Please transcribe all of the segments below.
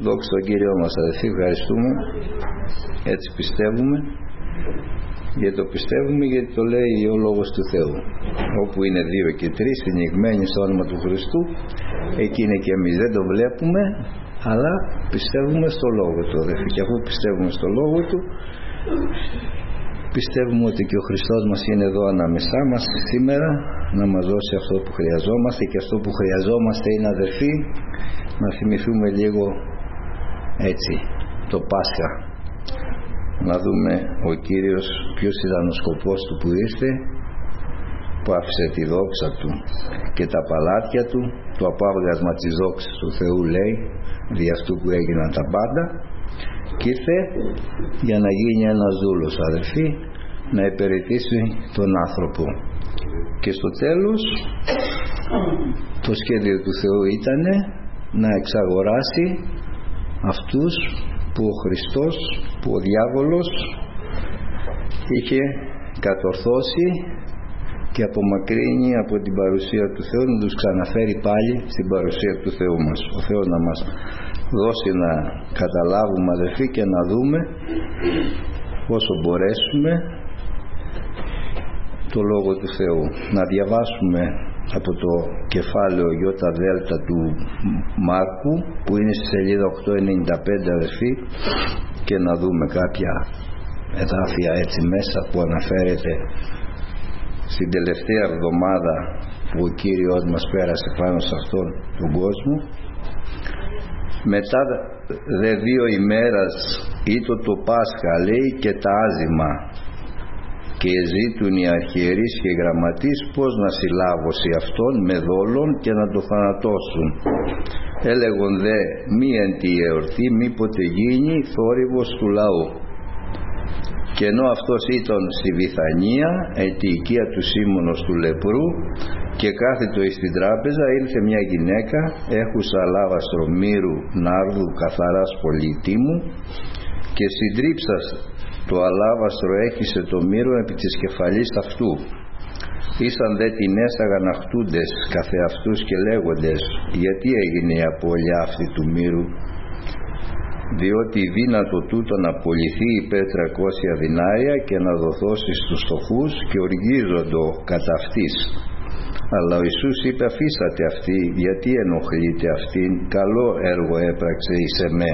Δόξα στον Κύριο μας, αδελφοί, ευχαριστούμε. Έτσι πιστεύουμε. Γιατί το πιστεύουμε, γιατί το λέει ο Λόγος του Θεού. Όπου είναι 2 και 3 συνηγμένοι στο όνομα του Χριστού, εκεί είναι και εμείς. Δεν το βλέπουμε, αλλά πιστεύουμε στο Λόγο του, αδελφοί. Και αφού πιστεύουμε στο Λόγο του, πιστεύουμε ότι και ο Χριστός μας είναι εδώ ανάμεσά μας σήμερα να μας δώσει αυτό που χρειαζόμαστε. Και αυτό που χρειαζόμαστε είναι, αδελφοί, να θυμηθούμε λίγο έτσι το Πάσχα, να δούμε ο Κύριος ποιος ήταν ο σκοπός του που ήρθε, που άφησε τη δόξα του και τα παλάτια του, το απάβγασμα της δόξας του Θεού, λέει, δι' αυτού που έγιναν τα πάντα, και ήρθε για να γίνει ένας δούλος, αδελφοί, να υπηρετήσει τον άνθρωπο. Και στο τέλος το σχέδιο του Θεού ήταν να εξαγοράσει αυτούς που ο Χριστός, που ο διάβολος είχε κατορθώσει και απομακρύνει από την παρουσία του Θεού, να τους ξαναφέρει πάλι στην παρουσία του Θεού μας. Ο Θεός να μας δώσει να καταλάβουμε, αδελφοί, και να δούμε όσο μπορέσουμε το Λόγο του Θεού. Να διαβάσουμε από το κεφάλαιο ΙΔ του Μάρκου, που είναι στη σελίδα 895, αδελφοί, και να δούμε κάποια εδάφια έτσι μέσα που αναφέρεται στην τελευταία εβδομάδα που ο Κύριος μας πέρασε πάνω σε αυτόν τον κόσμο. Μετά δε 2 ημέρας ήτο το Πάσχα, λέει, και τα άζημα, και ζήτουν οι αρχιερείς και οι γραμματείς πως να συλλάβωση αυτόν με δόλων και να το θανατώσουν. Έλεγον δε, μη εν τη εορτή μήποτε γίνει θόρυβος του λαού. Και ενώ αυτός ήταν στη Βιθανία, εν τη οικία του Σίμωνος του λεπρού, και κάθετο εις την τράπεζα, ήλθε μια γυναίκα έχουσα αλάβαστρο μύρου νάρδου καθαράς πολυτίμου, και συντρίψας το αλάβαστρο έχισε το μύρο επί της κεφαλής αυτού. Ήσαν δε την έσαγαν αχτούντες καθεαυτούς και λέγοντες, γιατί έγινε η απώλεια αυτή του μύρου? Διότι δύνατο τούτο να πωληθεί υπέρ 300 δινάρια και να δοθώσει στους φτωχούς, και οργίζοντο κατά αυτής. Αλλά ο Ιησούς είπε, αφήσατε αυτή, γιατί ενοχλείτε αυτήν, καλό έργο έπραξε εις εμέ.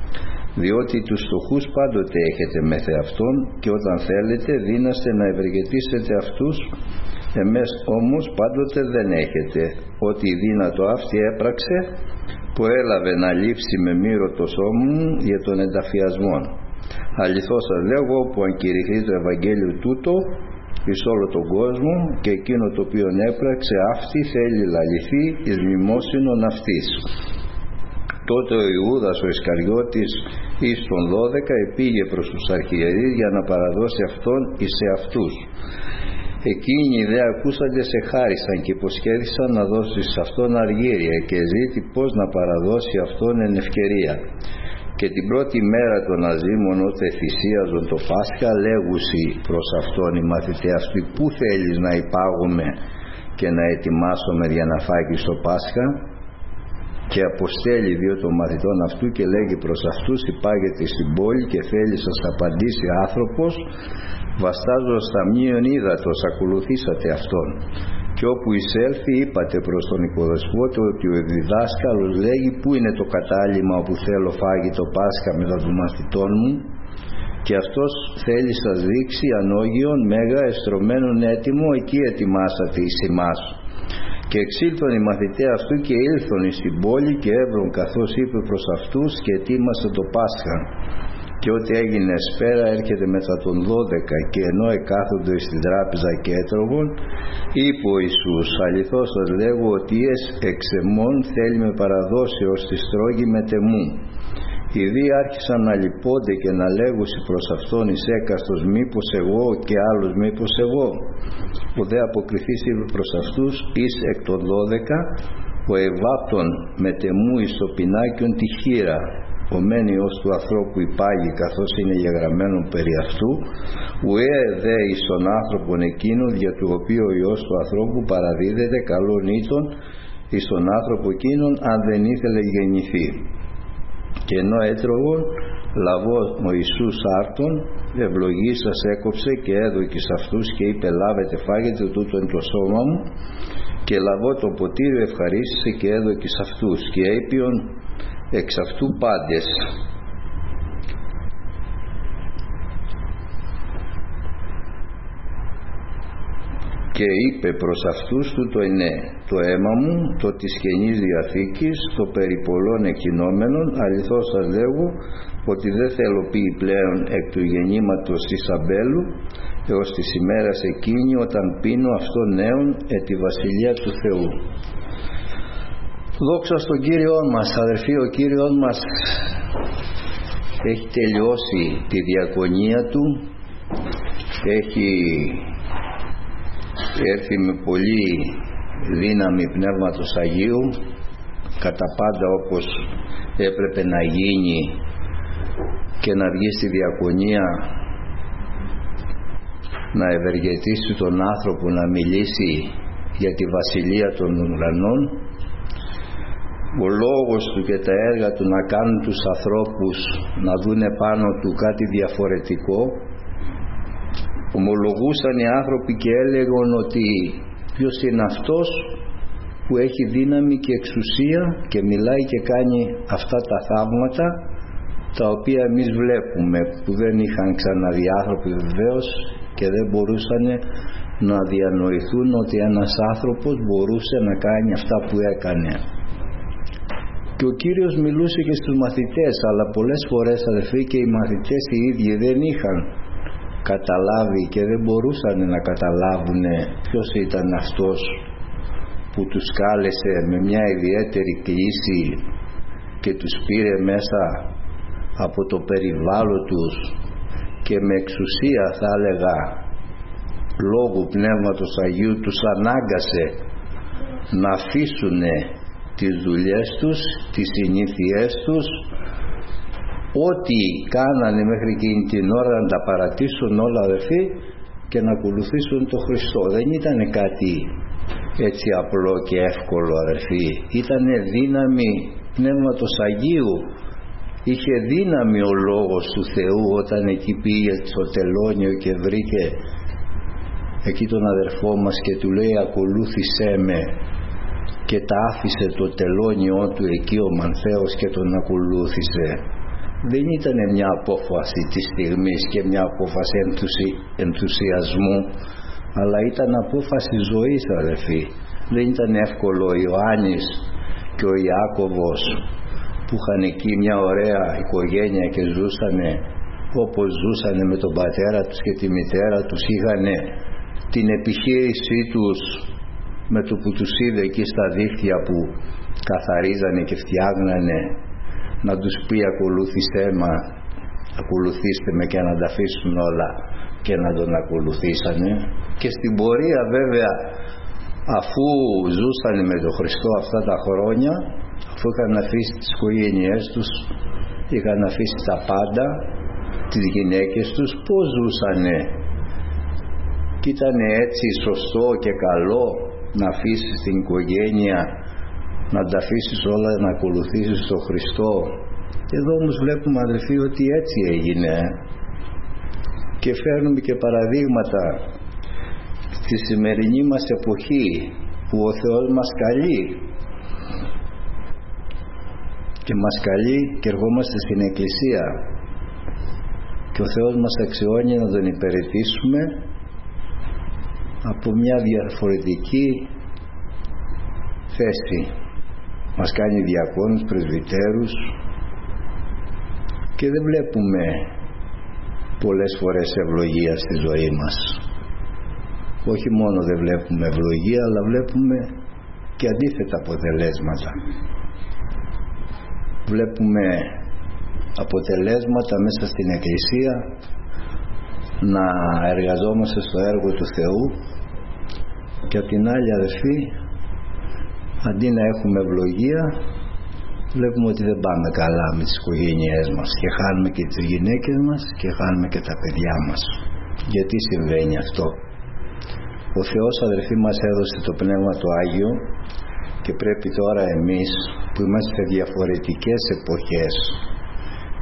Διότι τους φτωχούς πάντοτε έχετε μεθ' αυτόν, και όταν θέλετε δύναστε να ευεργετήσετε αυτούς, εμές όμως πάντοτε δεν έχετε. Ότι δύνατο αυτή έπραξε, που έλαβε να λείψει με μύρο το σώμα μου για τον ενταφιασμόν. Αληθώς σας λέγω, που αν κηρυχθεί το Ευαγγέλιο τούτο εις όλο τον κόσμο, και εκείνο το οποίο έπραξε αυτή θέλει λαληθεί εις μνημόσυνον αυτής. Τότε ο Ιούδας ο Ισκαριώτης εις των 12 επήγε προς τους αρχιερείς για να παραδώσει αυτόν εις σε αυτούς. Εκείνοι δε ακούσαντες εχάρισαν και υποσχέθησαν να δώσει σε αυτόν αργύρια, και ζήτη πως να παραδώσει αυτόν εν ευκαιρία. Και την πρώτη μέρα των αζήμων, ότε θυσίαζον το Πάσχα, λέγουσι προς αυτόν οι μαθητές αυτοί, πού θέλεις να υπάγουμε και να ετοιμάσουμε για να φάγεις το Πάσχα? Και αποστέλει 2 των μαθητών αυτού και λέγει προς αυτούς, υπάγεται στην πόλη και θέλει σας απαντήσει άνθρωπος, βαστάζοντας ταμείον ύδατος, ακολουθήσατε αυτόν. Και όπου εισέλθει είπατε προς τον οικοδεσπότη ότι ο διδάσκαλος λέγει, πού είναι το κατάλημα όπου θέλω φάγει το Πάσχα μετά των μαθητών μου? Και αυτός θέλει σας δείξει ανώγιον μέγα εστρωμένον έτοιμο, εκεί ετοιμάσατε εις ημάς. Και εξήλθον οι μαθητές αυτού και ήλθον εις την πόλη και έβρον καθώς είπε προς αυτούς, και ετοίμασε το Πάσχα. Και ό,τι έγινε σπέρα έρχεται μετά των 12, και ενώ εκάθονται στην τράπεζα και έτρωγον, είπε ο Ιησούς, αληθώς σας λέγω ότι εξ εμών θέλει με παραδώσει ως τη στρόγη με τεμού. Οι δύο άρχισαν να λυπώνται και να λέγουσι προς αυτόν εις έκαστος, μήπως εγώ, και άλλος μήπως εγώ. Ο δε αποκριθής είπε προς αυτούς, εις εκ των 12, ο ευάπτων με τεμού εις το πινάκιον τη χείρα. Ο μεν Υιός του ανθρώπου υπάγει, καθώς είναι γεγραμμένον περί αυτού, ουέ δε εις τον άνθρωπον εκείνον, για του οποίου ο Υιός του ανθρώπου παραδίδεται, καλόν ήτον εις τον άνθρωπο εκείνον, αν δεν ήθελε γεννηθεί. Και ενώ έτρωγον, λαβών ο Ιησούς άρτον, ευλογήσας έκοψε και έδωκε σε αυτούς και είπε, λάβετε φάγετε, τούτο είναι το σώμα μου. Και λαβώ το ποτήριο ευχαρίστησε και έδωκε σε αυτούς και έπιον εξ αυτού πάντες. Και είπε προς αυτούς, τούτο είναι το αίμα μου, το της Καινής Διαθήκης, το περί πολλών εκκινόμενων. Αληθώς σας λέγω ότι δεν θέλω πει πλέον εκ του γεννήματος της Αμπέλου έως της ημέρας εκείνη, όταν πίνω αυτό νέον τη Βασιλεία του Θεού. Δόξα στον Κύριό μας, αδερφοί. Ο Κύριος μας έχει τελειώσει τη διακονία του, έχει έρθει με πολύ δύναμη Πνεύματος Αγίου, κατά πάντα όπως έπρεπε να γίνει, και να βγει στη διακονία να ευεργετήσει τον άνθρωπο, να μιλήσει για τη Βασιλεία των Ουρανών. Ο λόγος του και τα έργα του να κάνουν τους ανθρώπους να δούνε πάνω του κάτι διαφορετικό. Ομολογούσαν οι άνθρωποι και έλεγαν ότι ποιος είναι αυτός που έχει δύναμη και εξουσία και μιλάει και κάνει αυτά τα θαύματα τα οποία εμείς βλέπουμε, που δεν είχαν ξαναδεί άνθρωποι βεβαίως και δεν μπορούσαν να διανοηθούν ότι ένας άνθρωπος μπορούσε να κάνει αυτά που έκανε. Και ο Κύριος μιλούσε και στους μαθητές, αλλά πολλές φορές, αδελφοί, και οι μαθητές οι ίδιοι δεν είχαν καταλάβει και δεν μπορούσαν να καταλάβουν ποιος ήταν αυτός που τους κάλεσε με μια ιδιαίτερη κλίση και τους πήρε μέσα από το περιβάλλον τους και με εξουσία, θα έλεγα, λόγου Πνεύματος Αγίου τους ανάγκασε να αφήσουν τις δουλειές τους, τις συνήθειές τους, ό,τι κάνανε μέχρι εκείνη την ώρα να τα παρατήσουν όλα, αδερφοί, και να ακολουθήσουν τον Χριστό. Δεν ήταν κάτι έτσι απλό και εύκολο, αδερφοί. Ήτανε δύναμη Πνεύματος Αγίου. Είχε δύναμη ο Λόγος του Θεού όταν εκεί πήγε στο τελώνιο και βρήκε εκεί τον αδερφό μας και του λέει, ακολούθησέ με, και τα άφησε το τελώνιό του εκεί ο Μανθαίος και τον ακολούθησε. Δεν ήταν μια απόφαση της στιγμής και μια απόφαση ενθουσιασμού, αλλά ήταν απόφαση ζωής, αδερφοί. Δεν ήταν εύκολο ο Ιωάννης και ο Ιάκωβος που είχαν εκεί μια ωραία οικογένεια και ζούσανε όπως ζούσανε με τον πατέρα τους και τη μητέρα τους, είχαν την επιχείρησή τους με το που τους είδε εκεί στα δίχτυα που καθαρίζανε και φτιάγνανε, να τους πει ακολουθήστε με, και να τα αφήσουν όλα και να τον ακολουθήσανε. Και στην πορεία βέβαια, αφού ζούσαν με τον Χριστό αυτά τα χρόνια, αφού είχαν αφήσει τις οικογένειές τους, είχαν αφήσει τα πάντα, τις γυναίκες τους, πώς ζούσανε? Και ήταν έτσι σωστό και καλό να αφήσεις την οικογένεια, να τα αφήσεις όλα, να ακολουθήσεις τον Χριστό? Εδώ όμως βλέπουμε, αδελφοί, ότι έτσι έγινε, και φέρνουμε και παραδείγματα στη σημερινή μας εποχή που ο Θεός μας καλεί και μας καλεί και ερχόμαστε στην Εκκλησία και ο Θεός μας αξιώνει να τον υπηρετήσουμε από μια διαφορετική θέση. Μας κάνει διακόνους, πρεσβυτέρους, και δεν βλέπουμε πολλές φορές ευλογία στη ζωή μας. Όχι μόνο δεν βλέπουμε ευλογία, αλλά βλέπουμε και αντίθετα αποτελέσματα. Βλέπουμε αποτελέσματα μέσα στην Εκκλησία να εργαζόμαστε στο έργο του Θεού, και απ' την άλλη, αδερφοί, αντί να έχουμε ευλογία, βλέπουμε ότι δεν πάμε καλά με τις οικογένειές μας και χάνουμε και τις γυναίκες μας και χάνουμε και τα παιδιά μας. Γιατί συμβαίνει αυτό? Ο Θεός, αδερφοί, μας έδωσε το Πνεύμα το Άγιο, και πρέπει τώρα εμείς που είμαστε σε διαφορετικές εποχές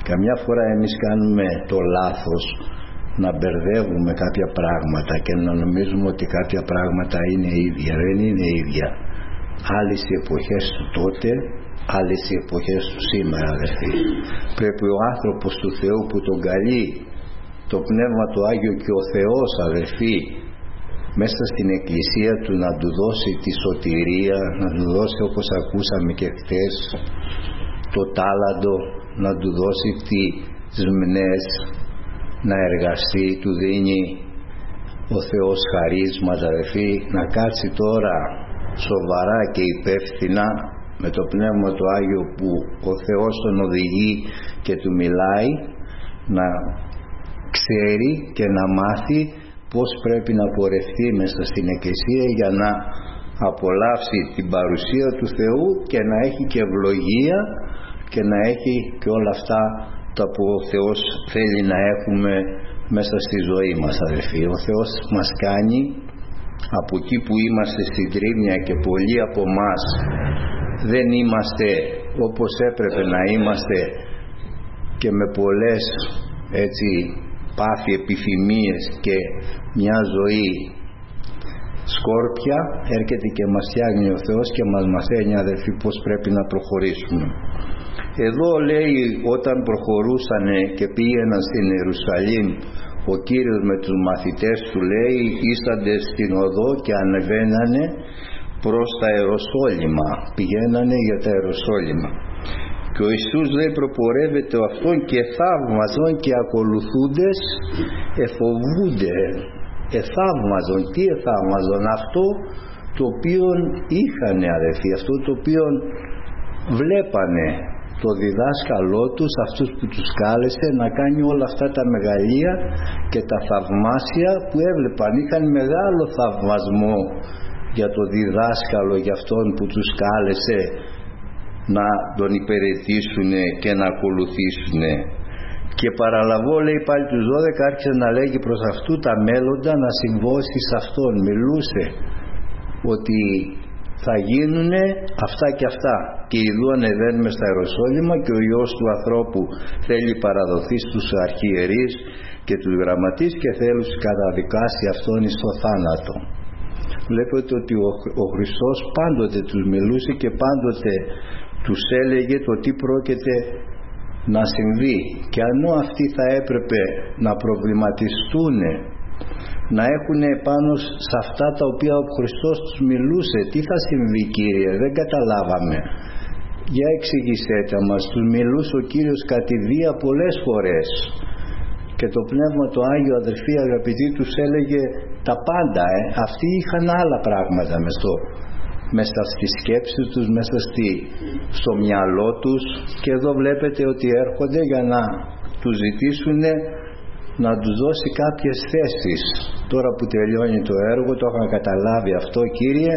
Καμιά φορά εμείς κάνουμε το λάθος να μπερδεύουμε κάποια πράγματα και να νομίζουμε ότι κάποια πράγματα είναι ίδια. Δεν είναι ίδια. Άλλες οι εποχές του τότε, άλλες οι εποχές του σήμερα, αδερφοί. Πρέπει ο άνθρωπος του Θεού που τον καλεί το Πνεύμα του Άγιο και ο Θεός, αδερφοί, μέσα στην Εκκλησία του να του δώσει τη σωτηρία, να του δώσει, όπως ακούσαμε και χθες, το τάλαντο, να του δώσει τις μνές, να εργαστεί, του δίνει ο Θεός χαρίσματα, αδερφοί, να κάτσει τώρα σοβαρά και υπεύθυνα με το Πνεύμα του Άγιο που ο Θεός τον οδηγεί και του μιλάει, να ξέρει και να μάθει πώς πρέπει να πορευτεί μέσα στην Εκκλησία για να απολαύσει την παρουσία του Θεού και να έχει και ευλογία και να έχει και όλα αυτά τα που ο Θεός θέλει να έχουμε μέσα στη ζωή μας, αδελφοί. Ο Θεός μας κάνει από εκεί που είμαστε στην τρίμνια και πολλοί από εμάς δεν είμαστε όπως έπρεπε να είμαστε και με πολλές έτσι πάθη, επιθυμίες και μια ζωή σκόρπια, έρχεται και μας φτιάχνει ο Θεός και μας μαθαίνει, αδελφοί, πώς πρέπει να προχωρήσουμε. Εδώ λέει, όταν προχωρούσαν και πήγαιναν στην Ιερουσαλήμ, ο Κύριος με τους μαθητές του, λέει, ήσαντε στην οδό και ανεβαίνανε προς τα Ιεροσόλυμα, πηγαίνανε για τα Ιεροσόλυμα. Και ο Ιησούς, λέει, προπορεύεται αυτόν και θαύμαζον και ακολουθούντες εφοβούνται. Εθαύμαζον. Τι εθαύμαζον? Αυτό το οποίο είχανε, αδελφοί, αυτό το οποίο βλέπανε το διδάσκαλό τους, αυτούς που τους κάλεσε να κάνει όλα αυτά τα μεγαλεία και τα θαυμάσια που έβλεπαν. Είχαν μεγάλο θαυμασμό για το διδάσκαλο, για αυτόν που τους κάλεσε να τον υπηρετήσουν και να ακολουθήσουν. Και παραλαβώ, λέει, πάλι τους 12, άρχισε να λέγει προς αυτού τα μέλλοντα να συμβώσει σε αυτόν. Μιλούσε ότι θα γίνουνε αυτά και αυτά. Και ειδού ανεβαίνουμε στα Ιεροσόλυμα και ο Υιός του ανθρώπου θέλει παραδοθεί στους αρχιερείς και τους γραμματείς και θέλει τους καταδικάσει αυτόν εις το θάνατο. Βλέπετε ότι ο Χριστός πάντοτε τους μιλούσε και πάντοτε τους έλεγε το τι πρόκειται να συμβεί, και ανώ αυτοί θα έπρεπε να προβληματιστούν, να έχουν πάνω σε αυτά τα οποία ο Χριστός τους μιλούσε. Τι θα συμβεί, Κύριε? Δεν καταλάβαμε. Για εξηγήσετε μας. Τους μιλούσε ο Κύριος κατηδία πολλές φορές και το Πνεύμα το Άγιο, αδελφοί αγαπητοί, τους έλεγε τα πάντα. Αυτοί είχαν άλλα πράγματα μέσα στη σκέψη τους, μέσα στο μυαλό τους, και εδώ βλέπετε ότι έρχονται για να τους ζητήσουν να τους δώσει κάποιες θέσεις. Τώρα που τελειώνει το έργο, το είχαν καταλάβει αυτό. Κύριε,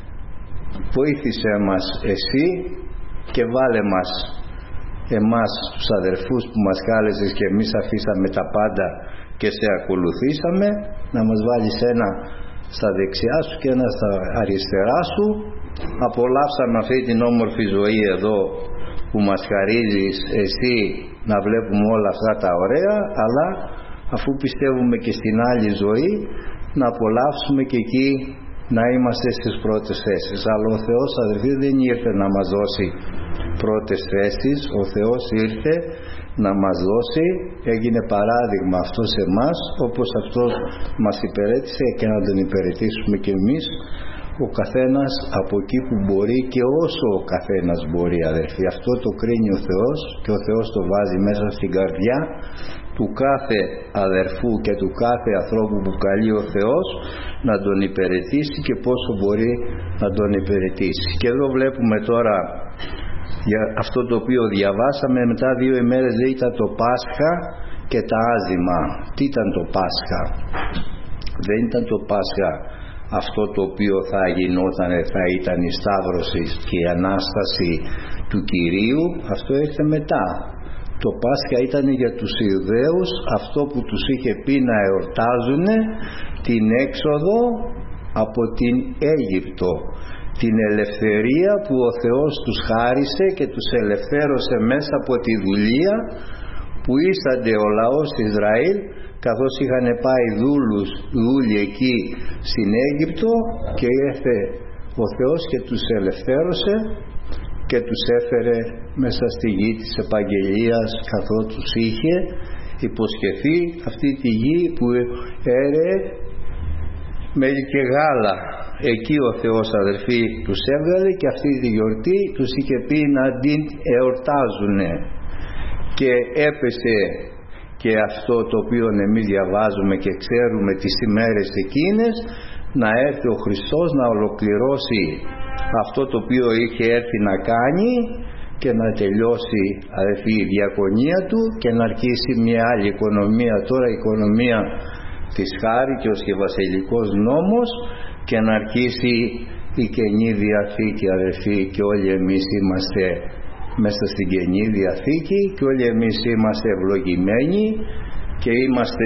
βοήθησέ μας εσύ και βάλε μας εμάς τους αδερφούς που μας κάλεσες και εμείς αφήσαμε τα πάντα και σε ακολουθήσαμε, να μας βάλεις ένα στα δεξιά σου και ένα στα αριστερά σου. Απολαύσαμε αυτή την όμορφη ζωή εδώ που μας χαρίζεις εσύ, να βλέπουμε όλα αυτά τα ωραία, αλλά αφού πιστεύουμε και στην άλλη ζωή, να απολαύσουμε και εκεί να είμαστε στις πρώτες θέσεις. Αλλά ο Θεός, αδελφοί, δεν ήρθε να μας δώσει πρώτες θέσεις. Ο Θεός ήρθε να μας δώσει, έγινε παράδειγμα αυτό σε εμάς, όπως αυτός μας υπηρέτησε, και να τον υπηρετήσουμε και εμείς, ο καθένας από εκεί που μπορεί και όσο ο καθένας μπορεί, αδελφοί. Αυτό το κρίνει ο Θεός και ο Θεός το βάζει μέσα στην καρδιά του κάθε αδερφού και του κάθε ανθρώπου που καλεί ο Θεός να τον υπηρετήσει και πόσο μπορεί να τον υπηρετήσει. Και εδώ βλέπουμε τώρα για αυτό το οποίο διαβάσαμε, μετά 2 ημέρες, λέει, ήταν το Πάσχα και τα άζημα. Τι ήταν το Πάσχα? Δεν ήταν το Πάσχα αυτό το οποίο θα γινόταν, θα ήταν η Σταύρωση και η Ανάσταση του Κυρίου. Αυτό ήρθε μετά. Το Πάσχα ήταν για τους Ιουδαίους αυτό που τους είχε πει να εορτάζουν την έξοδο από την Αίγυπτο, την ελευθερία που ο Θεός τους χάρισε και τους ελευθέρωσε μέσα από τη δουλεία που ήσανται ο λαός Ισραήλ, καθώς είχαν πάει δούλοι εκεί στην Αίγυπτο, και ήρθε ο Θεός και τους ελευθέρωσε και τους έφερε μέσα στη γη της επαγγελίας, καθώς τους είχε υποσχεθεί αυτή τη γη που έρεε μέλι και γάλα. Εκεί ο Θεός, αδερφοί, τους έβγαλε, και αυτή τη γιορτή τους είχε πει να την εορτάζουνε. Και έπεσε και αυτό το οποίο εμείς διαβάζουμε και ξέρουμε τις ημέρες εκείνες, να έρθει ο Χριστός να ολοκληρώσει αυτό το οποίο είχε έρθει να κάνει και να τελειώσει, αδερφοί, η διακονία του, και να αρχίσει μια άλλη οικονομία, τώρα η οικονομία της χάριτος και βασιλικός νόμος, και να αρχίσει η Καινή Διαθήκη, αδερφοί, και όλοι εμείς είμαστε μέσα στην Καινή Διαθήκη, και όλοι εμείς είμαστε ευλογημένοι και είμαστε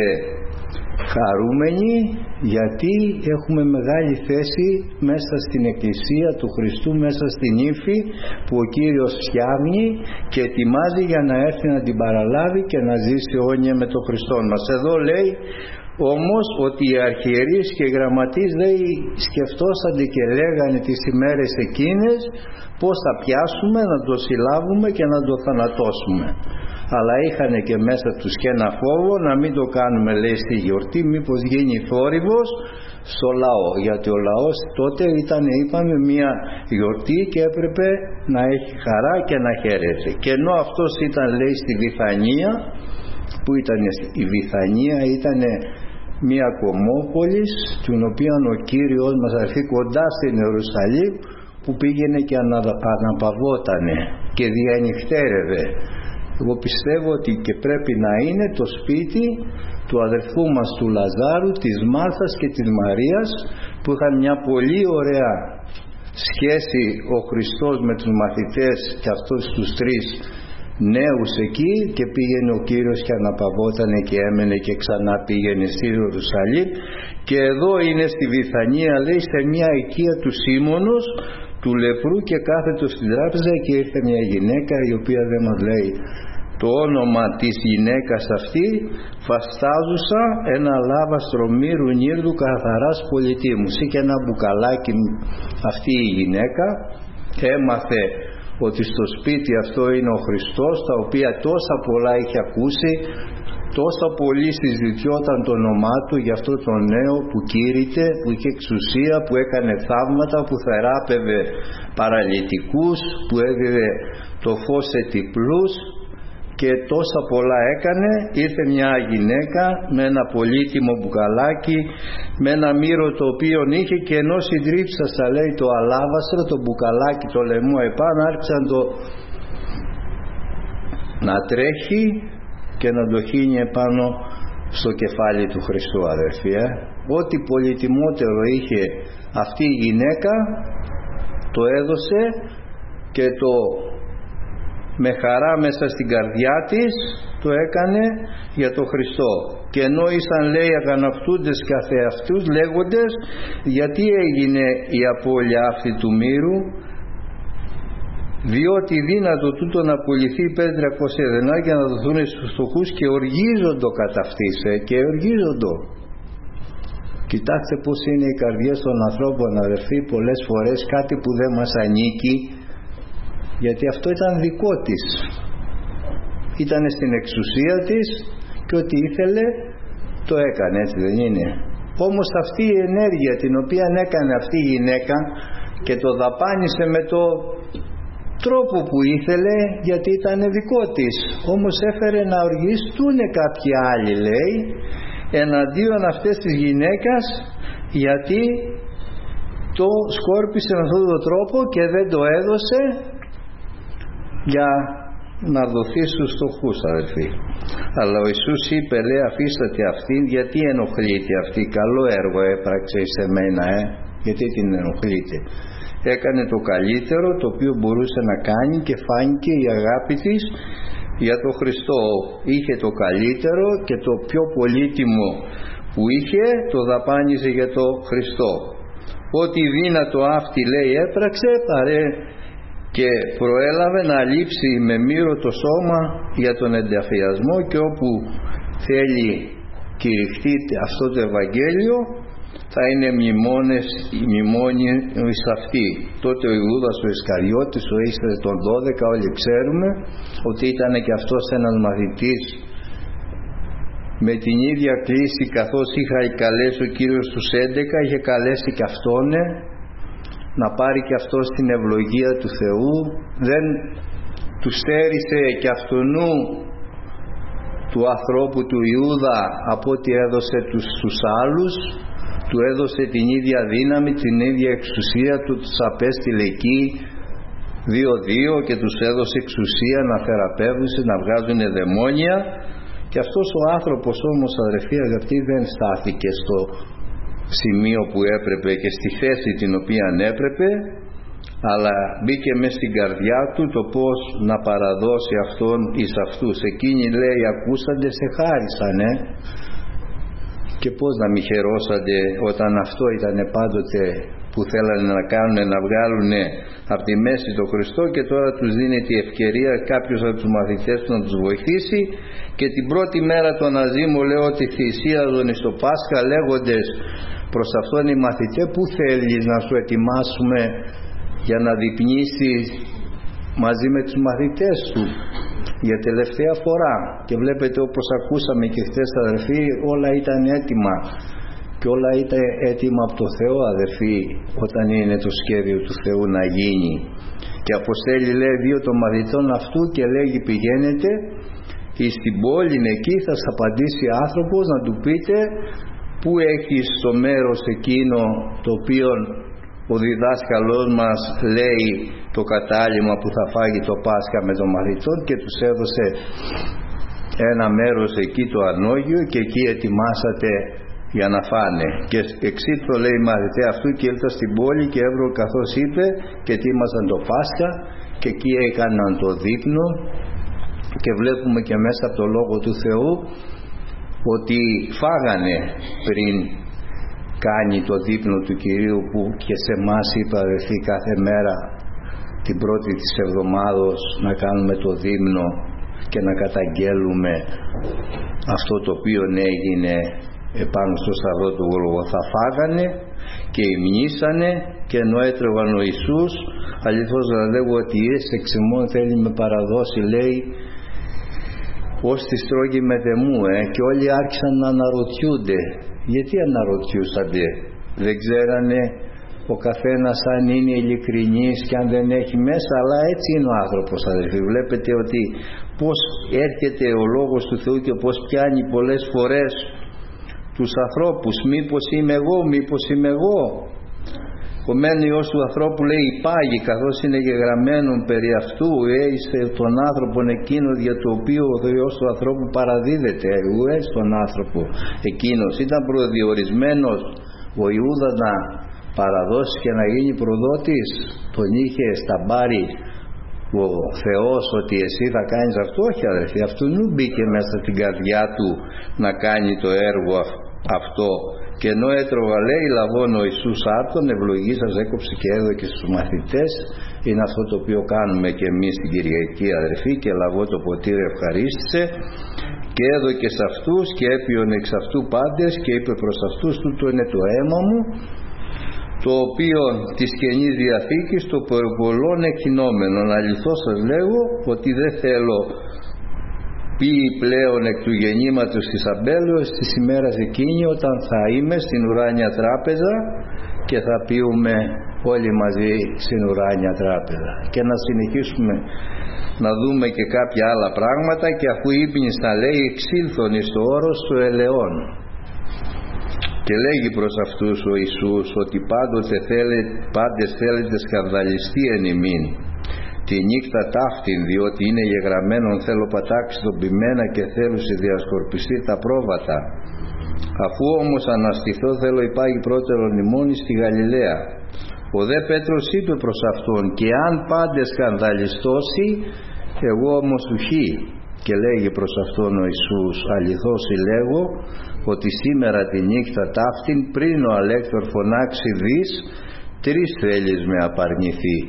χαρούμενοι, γιατί έχουμε μεγάλη θέση μέσα στην Εκκλησία του Χριστού, μέσα στην ύφη που ο Κύριος φτιάχνει και ετοιμάζει για να έρθει να την παραλάβει και να ζήσει αιώνια με τον Χριστό μας. Εδώ λέει όμως ότι οι αρχιερείς και οι γραμματείς, λέει, σκεφτόσανται και λέγανε τις ημέρες εκείνες πώς θα πιάσουμε, να το συλλάβουμε και να το θανατώσουμε. Αλλά είχαν και μέσα τους και ένα φόβο να μην το κάνουμε, λέει, στη γιορτή, μήπως γίνει θόρυβος στο λαό, γιατί ο λαός τότε ήταν, είπαμε, μια γιορτή και έπρεπε να έχει χαρά και να χαίρεται. Και ενώ αυτός ήταν, λέει, στη Βηθανία, που ήταν η Βηθανία, ήταν μια κομμόπολης, την οποία ο Κύριος μας έρθει κοντά στην Ιερουσαλήμ, που πήγαινε και αναπαυότανε και διανυχτέρευε. Εγώ πιστεύω ότι και πρέπει να είναι το σπίτι του αδερφού μας του Λαζάρου, της Μάρθας και της Μαρίας, που είχαν μια πολύ ωραία σχέση ο Χριστός με τους μαθητές και αυτούς τους τρεις νέους εκεί, και πήγαινε ο Κύριος και αναπαυότανε και έμενε και ξανά πήγαινε στη Ιερουσαλήμ. Και εδώ είναι στη Βηθανία, λέει, σε μια οικία του Σίμωνος του λεπρού, και κάθετο στην τράπεζα, και ήρθε μια γυναίκα, η οποία δεν μας λέει το όνομα της γυναίκας αυτή, φαστάζουσα ένα λάβαστρο μύρου νύρδου καθαράς πολιτήμους. Είχε ένα μπουκαλάκι αυτή η γυναίκα, έμαθε ότι στο σπίτι αυτό είναι ο Χριστός, τα οποία τόσα πολλά είχε ακούσει, τόσα πολύ συζητιόταν το όνομά του για αυτό το νέο που κήρυτε, που είχε εξουσία, που έκανε θαύματα, που θεράπευε παραλυτικούς, που έδιδε το φως σε τυφλούς, και τόσα πολλά έκανε. Ήρθε μια γυναίκα με ένα πολύτιμο μπουκαλάκι, με ένα μύρο το οποίο είχε, και ενώ συντρίψασα, λέει, το αλάβαστρο, το μπουκαλάκι, το λαιμό επάνω, άρχισαν να τρέχει και να το χύνει επάνω στο κεφάλι του Χριστού, αδερφοί. Ό,τι πολυτιμότερο είχε αυτή η γυναίκα το έδωσε, και το με χαρά μέσα στην καρδιά της το έκανε για τον Χριστό. Και ενώ ήσαν, λέει, αγανακτούντες καθεαυτούς, λέγοντες, γιατί έγινε η απώλεια αυτή του μύρου, διότι δύνατο τούτο να πουληθεί 500 δενάρια να δοθούν στους φτωχούς, και οργίζοντο κατά αυτής, και οργίζοντο. Κοιτάξτε πως είναι οι καρδιές των ανθρώπων, αδερφοί, πολλές φορές κάτι που δεν μας ανήκει, γιατί αυτό ήταν δικό της, ήταν στην εξουσία της και ό,τι ήθελε το έκανε, έτσι δεν είναι? Όμως αυτή η ενέργεια την οποία έκανε αυτή η γυναίκα και το δαπάνησε με το τρόπο που ήθελε, γιατί ήταν δικό της, όμως έφερε να οργιστούν κάποιοι άλλοι, λέει, εναντίον αυτές της γυναίκας, γιατί το σκόρπισε με αυτόν τον τρόπο και δεν το έδωσε για να δοθεί στους φτωχούς, αδελφοί. Αλλά ο Ιησούς είπε, λέει, αφήσατε αυτήν, γιατί ενοχλείτε αυτή, καλό έργο έπραξε σε μένα, γιατί την ενοχλείτε? Έκανε το καλύτερο το οποίο μπορούσε να κάνει, και φάνηκε η αγάπη της για τον Χριστό. Είχε το καλύτερο και το πιο πολύτιμο που είχε, το δαπάνιζε για τον Χριστό. Ό,τι δύνατο αυτή, λέει, έπραξε, παρέ και προέλαβε να λείψει με μύρο το σώμα για τον ενταφιασμό, και όπου θέλει κηρυχτεί αυτό το Ευαγγέλιο θα είναι μνημόνιο εις αυτή. Τότε ο Ιούδας ο Ισκαριώτης, ο ύστερος των 12, όλοι ξέρουμε ότι ήταν και αυτός ένας μαθητής με την ίδια κλίση, καθώς είχα καλέσει ο Κύριος τους 11, είχε καλέσει και αυτόν να πάρει και αυτό την ευλογία του Θεού. Δεν του στέρισε και αυτονού του ανθρώπου του Ιούδα από ό,τι έδωσε τους άλλους, του έδωσε την ίδια δύναμη, την ίδια εξουσία, τους απέστειλε εκεί 2-2 και τους έδωσε εξουσία να θεραπεύουν, να βγάζουν δαιμόνια. Και αυτός ο άνθρωπος όμως, αδερφοί αγαπητοί, δεν στάθηκε στο σημείο που έπρεπε και στη θέση την οποία έπρεπε, αλλά μπήκε μέσα στην καρδιά του το πως να παραδώσει αυτόν εις αυτούς. Εκείνοι, λέει, ακούσαντε, σε χάρισανε, και πως να μη χαιρόσαντε όταν αυτό ήταν πάντοτε που θέλανε να κάνουν, να βγάλουν από τη μέση τον Χριστό, και τώρα τους δίνει τη ευκαιρία κάποιος από τους μαθητές του να τους βοηθήσει. Και την πρώτη μέρα των Αζήμου, λέω, ότι θυσίαζον στο Πάσχα, λέγοντες προς αυτόν οι μαθητές, πού θέλεις να σου ετοιμάσουμε για να δείπνήσεις μαζί με τους μαθητές σου για τελευταία φορά. Και βλέπετε, όπως ακούσαμε και χθες, αδερφοί, όλα ήταν έτοιμα, και όλα ήταν έτοιμα από το Θεό, αδερφοί, όταν είναι το σχέδιο του Θεού να γίνει. Και αποστέλει, λέει, 2 των μαθητών αυτού και λέγει, πηγαίνετε στην πόλη εκεί, θα σας απαντήσει άνθρωπος, να του πείτε πού έχεις το μέρος εκείνο το οποίο ο διδάσκαλός μας λέει το κατάλημα που θα φάγει το Πάσχα με τον μαθητών, και τους έδωσε ένα μέρος εκεί, το ανώγιο, και εκεί ετοιμάσατε για να φάνε. Και εξήλθω, λέει, οι μαθητές αυτού και ήλθα στην πόλη και έβρω καθώς είπε, και ετοίμασαν το Πάσχα, και εκεί έκαναν το δείπνο. Και βλέπουμε και μέσα από το Λόγο του Θεού ότι φάγανε πριν κάνει το δείπνο του Κυρίου, που και σε εμάς είπα, αδερφοί, κάθε μέρα την πρώτη της εβδομάδος να κάνουμε το δείπνο και να καταγγέλουμε αυτό το οποίο έγινε επάνω στο σταυρό του Γολγοθά. Φάγανε και υμνήσανε, και ενώ έτρωγαν ο Ιησούς, αληθώς να λέγω ότι εξ ημών θέλει με παραδώσει, λέει, ως τη στρώγη με δεμού, και όλοι άρχισαν να αναρωτιούνται. Γιατί αναρωτιούσανται? Δεν ξέρανε ο καθένας αν είναι ειλικρινής και αν δεν έχει μέσα, αλλά έτσι είναι ο άνθρωπος, αδελφοί. Βλέπετε ότι πως έρχεται ο Λόγος του Θεού και πως πιάνει πολλές φορές τους ανθρώπους. Μήπως είμαι εγώ, μήπως είμαι εγώ. Ο μεν Υιός του ανθρώπου, λέει, υπάγει, καθώς είναι γεγραμμένο περί αυτού, είσαι τον άνθρωπο εκείνο για το οποίο ο Υιός του ανθρώπου παραδίδεται. Στον άνθρωπο εκείνος ήταν προδιορισμένος ο Ιούδας να παραδώσει και να γίνει προδότης. Τον είχε στα μπάρι ο Θεός ότι εσύ θα κάνεις αυτό? Όχι, αδερφοί, αυτού νου μπήκε μέσα στην καρδιά του να κάνει το έργο αυτό. Και ενώ έτρωγα, λέει, λαβών ο Ιησούς άρτον, ευλογήσας έκοψε και έδωκε στους μαθητές. Είναι αυτό το οποίο κάνουμε και εμείς την Κυριακή, αδερφοί, και λαβώ το ποτήρι ευχαρίστησε και έδωκε σε αυτούς και έπιον εξ αυτού πάντες και είπε προς αυτούς, τούτο είναι το αίμα μου, το οποίο της Καινής Διαθήκης το πολλών εκκοινόμενων. Αληθώς σας λέγω ότι δεν θέλω ποιοι πλέον εκ του γεννήματος της αμπέλεως της ημέρας εκείνη, όταν θα είμαι στην ουράνια τράπεζα και θα πιούμε όλοι μαζί στην ουράνια τράπεζα. Και να συνεχίσουμε να δούμε και κάποια άλλα πράγματα. Και αφού ύπνης τα λέει, εξήλθον εις το όρος του ελαιών. Και λέγει προς αυτούς ο Ιησούς ότι πάντες θέλετε σκανδαλιστεί εν ημίν τη νύχτα ταύτην, διότι είναι γεγραμμένον θέλω πατάξει τον πειμένα και θέλω σε διασκορπιστεί τα πρόβατα. Αφού όμως αναστηθώ θέλω υπάγει πρώτερον ημών στη Γαλιλαία. Ο δε Πέτρος είπε προς αυτόν, και αν πάντες σκανδαλιστώσει, εγώ όμως ουχή. Και λέγει προς αυτόν ο Ιησούς, αληθώς λέγω ότι σήμερα τη νύχτα ταύτην πριν ο Αλέκτορ φωνάξει δις, 3 θέλεις με απαρνηθεί.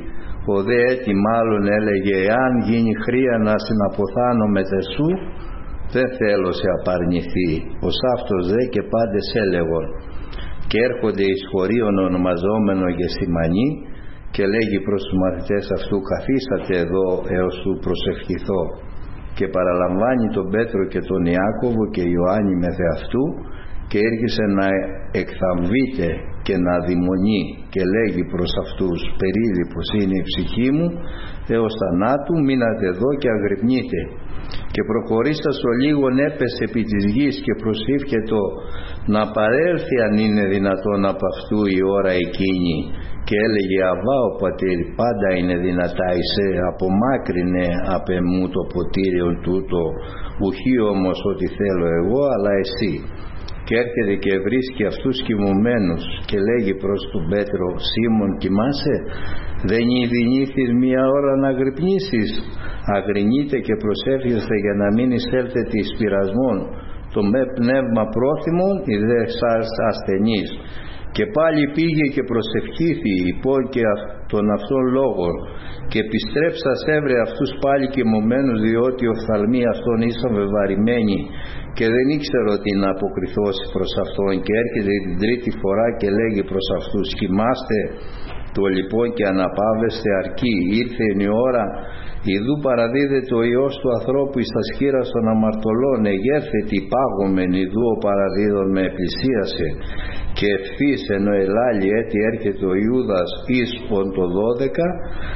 Ο δε έτη μάλλον έλεγε, εάν γίνει χρία να συναποθάνω με τεσού, δεν θέλω σε απαρνηθεί. Ως αυτός δε και πάντες έλεγον. Και έρχονται εις χωρίον ονομαζόμενο Γεσημανή και λέγει προς τους μαθητές αυτού, καθίσατε εδώ έως του προσευχηθώ. Και παραλαμβάνει τον Πέτρο και τον Ιάκωβο και Ιωάννη με αυτού και ήρχισε να εκθαμβείται και να αδειμονεί και λέγει προς αυτούς, περίληπος είναι η ψυχή μου έως θανάτου, μείνατε εδώ και αγρυπνείτε. Και προχωρήσας το λίγον έπεσε επί της γης και προσήφκετο να παρέλθει αν είναι δυνατόν από αυτού η ώρα εκείνη, και έλεγε, αβά ο πατήρ, πάντα είναι δυνατά εισέ, απομάκρυνε απ' εμού το ποτήριον τούτο, ουχή όμως ότι θέλω εγώ αλλά εσύ. Και έρχεται και βρίσκει αυτούς κοιμωμένους και λέγει προς τον Πέτρο, Σίμων, κοιμάσαι, δεν ειδηνήθεις μία ώρα να αγρυπνήσεις? Αγρινείτε και προσεύχεστε για να μην εισέλθετε εις πειρασμόν, το με πνεύμα πρόθυμον ει δε σας ασθενείς. Και πάλι πήγε και προσευχήθη υπό και των αυτών λόγων, και επιστρέψας έβρε αυτούς πάλι κοιμωμένους, διότι οφθαλμοί αυτών ήσαν βεβαρημένοι και δεν ήξερε ότι να αποκριθώσει προς αυτόν. Και έρχεται την τρίτη φορά και λέγει προς αυτούς, κοιμάστε το λοιπόν και αναπαύεστε αρκεί, ήρθε η ώρα, ιδού παραδίδεται ο Υιός του ανθρώπου εις τα σχήρας των αμαρτωλών, εγέρθετη πάγωμεν, ιδού ο παραδίδων με επλησίασε. Και ευθύς ενώ ελάλη έτη έρχεται ο Ιούδας εις το 12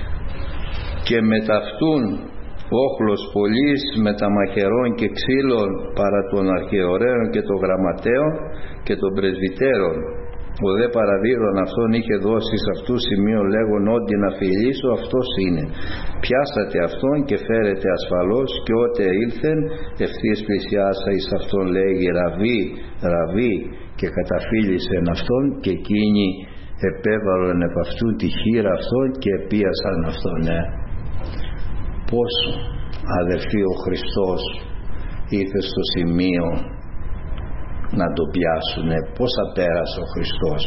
και μεταυτούν όχλος πολλής με τα μαχαιρών και ξύλων παρά των αρχαιωρέων και των γραμματέων και των πρεσβυτέρων. Ο δε παραδίδων αυτόν είχε δώσει σε αυτού σημείο λέγον ότι να φιλήσω αυτός είναι. Πιάσατε αυτόν και φέρετε ασφαλώς, και ότε ήλθεν ευθύς πλησιάσα εις αυτόν λέγει Ραβί, Ραβί, και καταφίλησεν αυτόν, και εκείνοι επέβαλον επ' αυτού τη χείρα αυτόν και επίασαν αυτόν. Πώς αδερφοί ο Χριστός ήρθε στο σημείο να το πιάσουνε, πώς απέρασε ο Χριστός.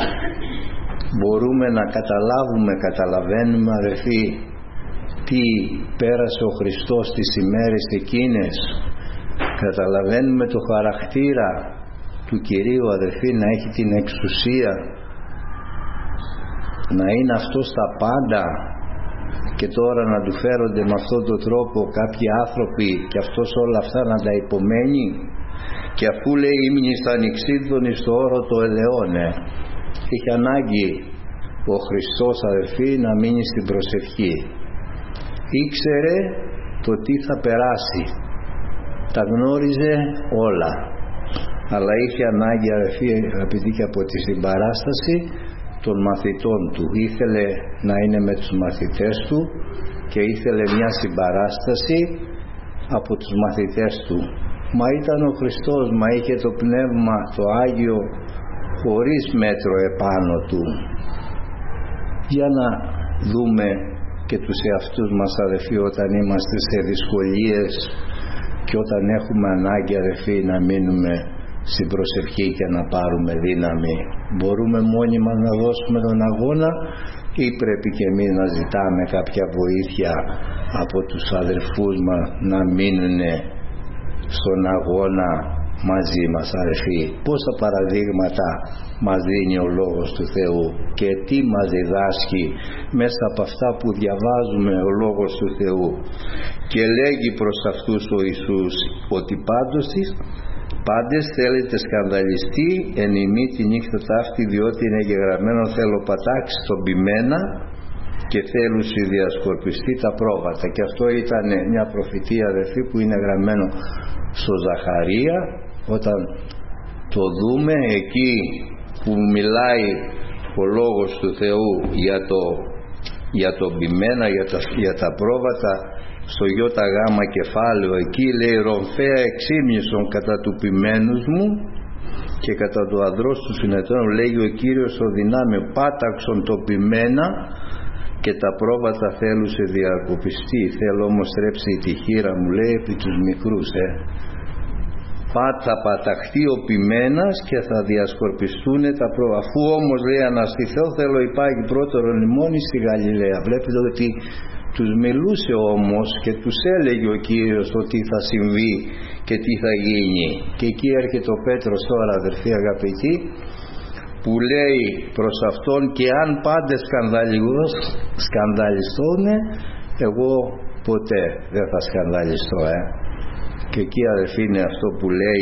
Μπορούμε να καταλαβαίνουμε αδερφοί τι πέρασε ο Χριστός τις ημέρες εκείνες. Καταλαβαίνουμε το χαρακτήρα του Κυρίου αδερφοί, να έχει την εξουσία, να είναι αυτός τα πάντα, και τώρα να του φέρονται με αυτόν τον τρόπο κάποιοι άνθρωποι και αυτός όλα αυτά να τα υπομένει. Και αφού λέει ήμνης ανοιξίδων εις το όρο το ελαιώνε, είχε ανάγκη ο Χριστός αδερφοί να μείνει στην προσευχή. Ήξερε το τι θα περάσει, τα γνώριζε όλα, αλλά είχε ανάγκη αδερφοί αγαπητοί και από τη συμπαράσταση των μαθητών του. Ήθελε να είναι με τους μαθητές του και ήθελε μια συμπαράσταση από τους μαθητές του. Μα ήταν ο Χριστός, μα είχε το Πνεύμα το Άγιο χωρίς μέτρο επάνω του. Για να δούμε και τους εαυτούς μας αδελφοί όταν είμαστε σε δυσκολίες και όταν έχουμε ανάγκη αδελφοί να μείνουμε στην προσευχή και να πάρουμε δύναμη. Μπορούμε μόνοι μας να δώσουμε τον αγώνα ή πρέπει και εμείς να ζητάμε κάποια βοήθεια από τους αδελφούς μας να μείνουν στον αγώνα μαζί μας αδελφοί? Πόσα παραδείγματα μας δίνει ο Λόγος του Θεού και τι μας διδάσκει μέσα από αυτά που διαβάζουμε ο Λόγος του Θεού. Και λέγει προς αυτούς ο Ιησούς ότι πάντες θέλετε σκανδαλιστεί εν ημί τη νύχτα ταύτη, διότι είναι γεγραμμένο θέλω πατάξει τον ποιμένα και θέλουσι διασκορπιστεί τα πρόβατα. Και αυτό ήταν μια προφητεία αδερφή που είναι γραμμένο στο Ζαχαρία. Όταν το δούμε εκεί που μιλάει ο Λόγος του Θεού για το ποιμένα, για τα πρόβατα, στο ΙΓ κεφάλαιο εκεί λέει ρομφαία εξήμνησον κατά του ποιμένους μου και κατά το αδρός του συνετών, λέγει ο Κύριος ο δυνάμει, πάταξον το ποιμένα και τα πρόβατα θέλουν σε διακοπιστεί. Θέλω όμως στρέψει τη χείρα μου, λέει, επί τους μικρούς. θα παταχτεί ο ποιμένας και θα διασκορπιστούν τα αφού όμως λέει αναστηθώ θέλω υπάρχει πρώτερον ημών στη Γαλιλαία. Βλέπετε ότι τους μιλούσε όμως και τους έλεγε ο Κύριος το τι θα συμβεί και τι θα γίνει. Και εκεί έρχεται ο Πέτρος τώρα, αδερφοί αγαπητοί, που λέει προς αυτόν και αν πάντες σκανδαλιστούν, εγώ ποτέ δεν θα σκανδαλιστώ. Και εκεί, αδερφοί, είναι αυτό που λέει